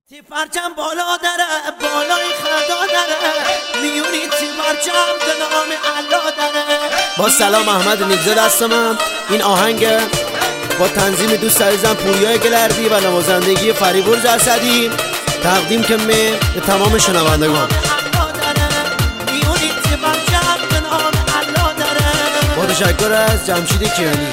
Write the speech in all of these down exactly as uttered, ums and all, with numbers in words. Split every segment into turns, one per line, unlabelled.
تی پرچم بالا داره، بالای خدا داره، میونی تی پرچم به نام الله داره.
با سلام، احمد نیکزاد هستم. این آهنگ با تنظیم دوست عزیزم پوریا گلردی و نوازندگی فریبرز اسدی تقدیم که به تمام شنوندگان. با تشکر از جمشید کیانی.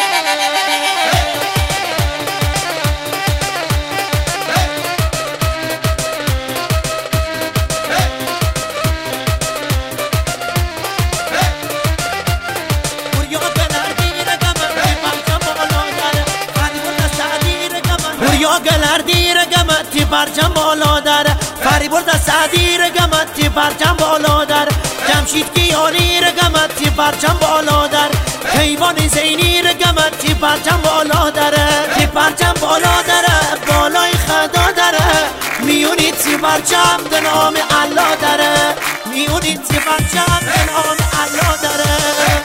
پوریا گلردی رگمت تی پرچم بالا داره، فریبرز اسدی رگمت تی پرچم بالا داره، جمشید کیانی رگمت تی پرچم بالا داره، کیوان زینی رگمت تی پرچم بالا داره. تی پرچم بالا داره، بالای خدا داره، میونی تی پرچم به نام الله داره، میونی تی پرچم به نام الله داره.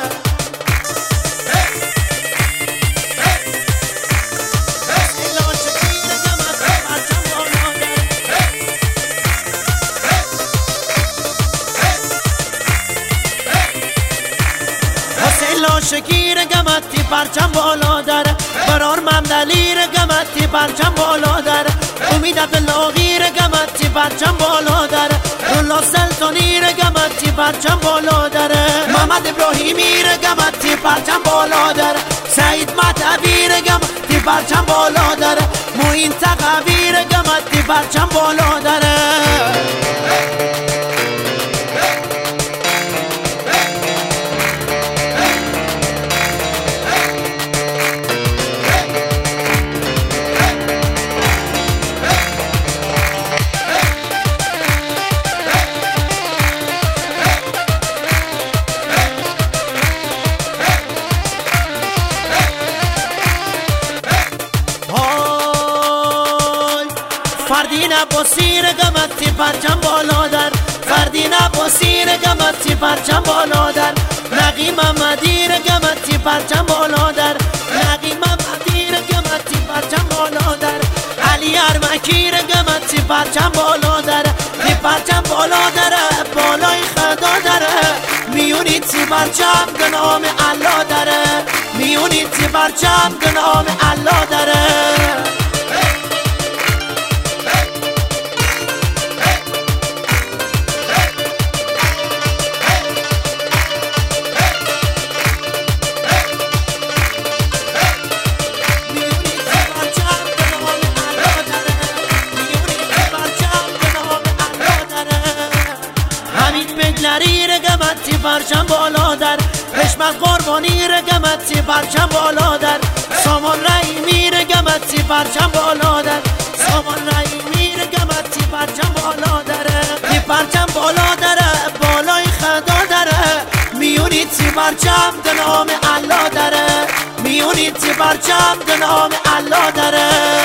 شکیر گمتی پرچم بالا داره، برار ممدلی گمتی پرچم بالا داره، امید عبداللاغی گمتی پرچم بالا داره، رولا سلطانی گمتی پرچم بالا داره، محمد ابراهیمی گمتی پرچم بالا داره، سعید مطبی گمتی پرچم بالا داره، معین تقوی گمتی پرچم بالا داره. فردین عباسی رگمتی پرچم بالا در، فردین عباسی رگمتی پرچم بالا در، نقی محمدی رگمتی پرچم بالا در، نقی محمدی رگمتی پرچم بالا در، علی ارمکی رگمتی پرچم بالا در. تی پرچم بالا داره، بالای خدا داره، میونی تی پرچم به نام الله داره، میونی تی پرچم به نام الله داره. بگلری رگمتی پرچم بالا در، حشمت قربانی رگمتی پرچم بالا در، سامان رحیمی رگمتی پرچم بالا در، سامان رحیمی رگمتی پرچم بالا داره. تی پرچم بالا داره، بالای خدا داره، میونی تی پرچم به نام الله داره، میونی تی پرچم به نام الله داره.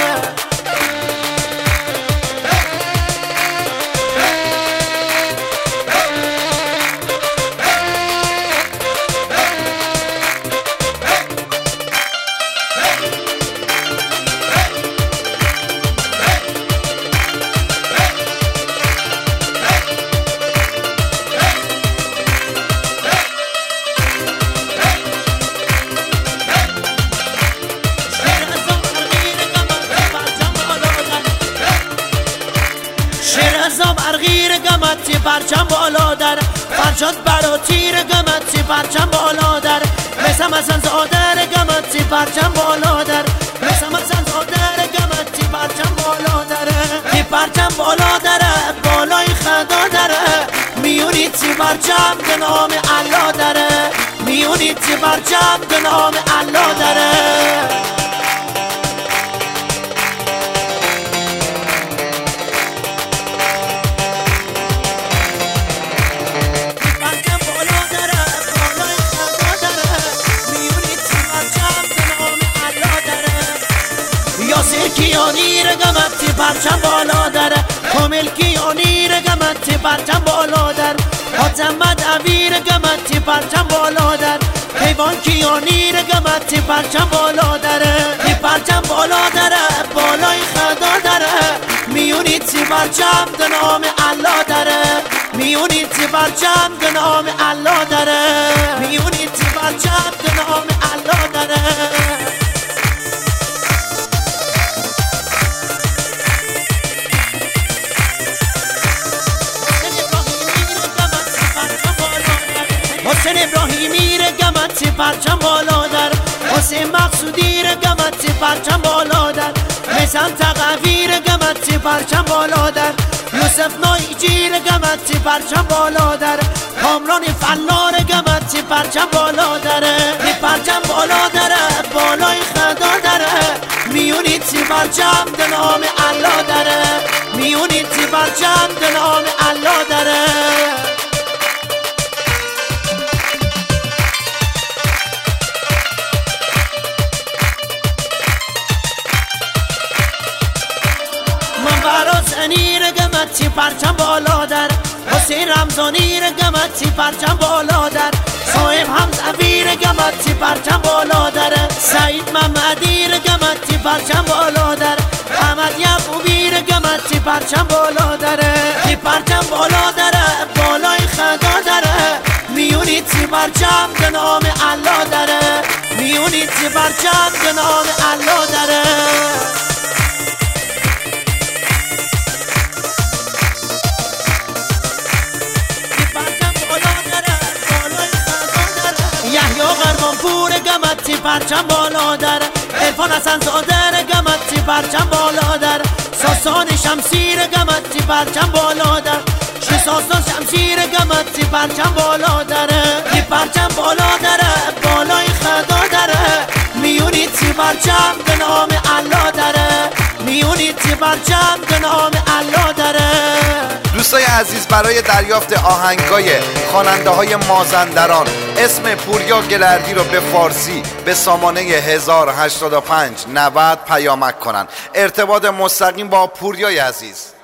برقی رگمتی پرچم بالا در، فرشاد براتی رگمتی پرچم بالا در، مثل حسن زاده رگمتی پرچم بالا در، مثل حسن زاده رگمتی پرچم بالا داره. تی پرچم بالا داره، بالای خدا داره، میونی تی پرچم به نام الله داره، میونی تی پرچم به نام الله داره. یاسر کیانی رگمتی پرچم بالا داره، کامل کیانی رگمتی پرچم بالا داره، حاتم مدعوی رگمتی پرچم بالا داره، کیوان کیانی رگمتی پرچم بالا داره. تی پرچم بالا داره، بالای خدا داره، میونی پرچم به نام الله داره، میونید چی پرچم به نام الله داره، میونید چی پرچم به نام الله داره. حسین ابراهیمی را گمت چی پرچم بالا در، حسین مقصودی را گمت چی پرچم بالا در، میثم تقوی را گمت چی پرچم بالا در، یوسف نایجی را گمت چی پرچم بالا در، کامران فلا را گمت چی پرچم بالا داره، این پرچم بالا داره بالای خدا داره، میونید چی پرچم به نام الله داره، میونید چی پرچم به نام الله داره. حسینی را گمت چی پرچم بالا در، حسین رمضانی را گمت چی پرچم بالا در، صاحب حمزوی را گمت چی پرچم بالا در، سعید محمدی را گمت چی پرچم بالا در، احمد یعقوبی را گمت چی پرچم بالا در، چی پرچم بالا داره بالای خدا داره، میونید چی پرچم به نام الله داره، میونید چی پرچم به نام الله داره. پور گمت چی پرچم بالا در، عرفان حسن زاده گمت چی پرچم بالا در، ساسان شمشیر گمت چی پرچم بالا در، شی ساسان شمشیر گمت چی پرچم بالا در، چی پرچم بالا داره بالای خدا داره، میونید چی پرچم به نام الله داره، میونید چی پرچم به نام الله داره.
دوستای عزیز، برای دریافت آهنگای خواننده های مازندران اسم پوریا گلردی رو به فارسی به سامانه هزار و هشتاد و پنج نود پیامک کنن. ارتباط مستقیم با پوریای عزیز.